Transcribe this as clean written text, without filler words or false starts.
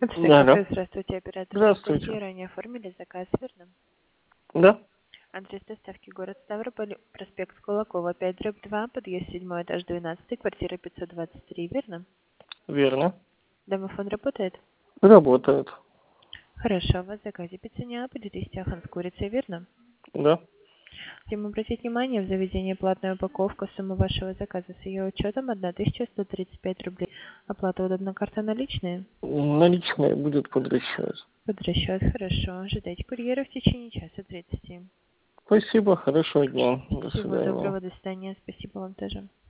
Алло. Здравствуйте, оператор Здравствуйте. Анастасия. Ранее оформили заказ, верно? Да, Адрес доставки город Ставрополь, проспект Кулакова, 5/2, подъезд 7, этаж 12, квартира 523, верно? верно. Домофон работает? Работает. Хорошо, у вас в заказе пицца Неаполь, рис Ахан с курицей, верно? Да. Хотим обратить внимание, в заведении платная упаковка, сумма вашего заказа с ее учетом 1135 рублей. Оплата удобна, карта наличные? Наличные будет под расчет. Под расчет, хорошо. Ожидайте курьера в течение часа 30. Спасибо, хорошего дня. До Всего свидания. доброго, до свидания. Спасибо вам тоже.